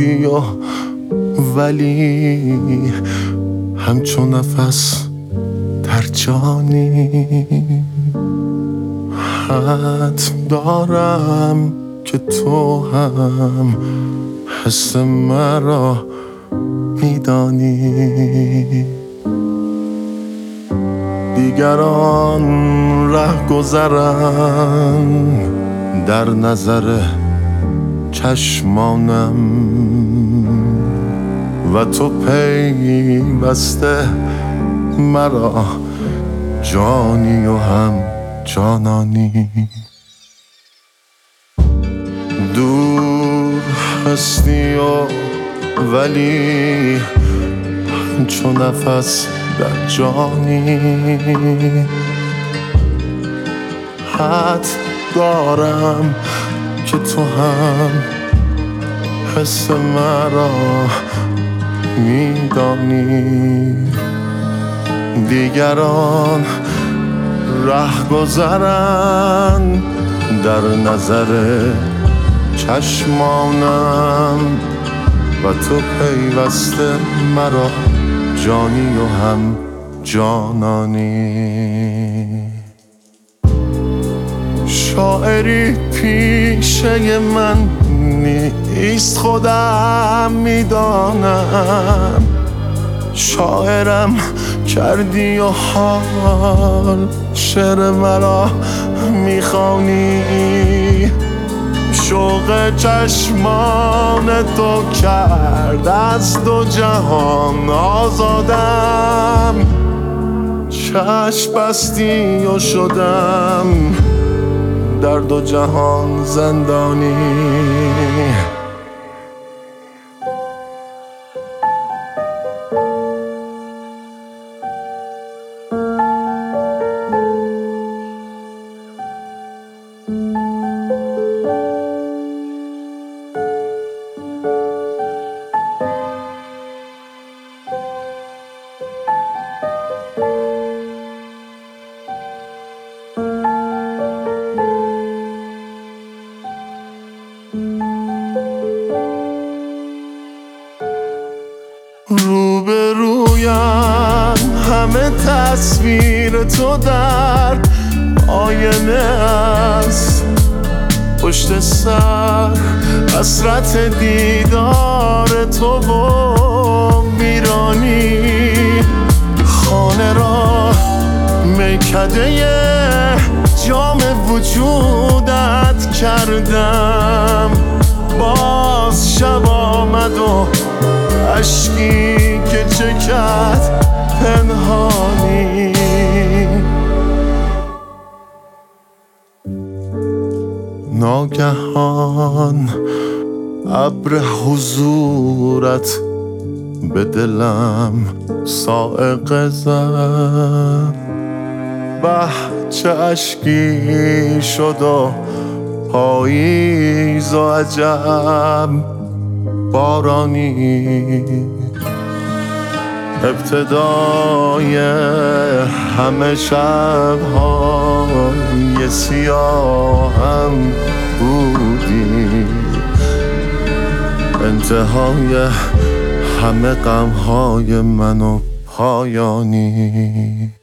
کردی ولی همچون نفس در جانی. حد دارم که تو هم حس مرا میدانی. دیگران ره گذرن در نظر چشمانم و تو پیوسته مرا جانی و هم جانانی. دور هستی ولی همچون نفس در جانی. حد دارم که تو هم حس مرا میدانی. دیگران ره گذرن در نظر چشمانم و تو پیوسته مرا جانی و هم جانانی. شاعری پیشه من نیست خودم میدانم. شاعرم کردی و حال شعر مرا میخوانی. شوق چشمان تو کرد از دو جهان آزادم. چشم بستی و شدم در دو جهان زندانی. روبرویم همه تصویر تو در آینه است. پشت سر حسرت دیدار تو و ویرانی. خانه را میکده جام وجودت کردم. باز شب آمد و اشکی که چکد پنهانی. ناگهان ابر حضورت به دلم صاعقه زد. به چه اشکی شد و پاییز و عجب بارانی. ابتدای همه شب‌های سیاهم بودی. انتهای همه غم‌های من و پایانی.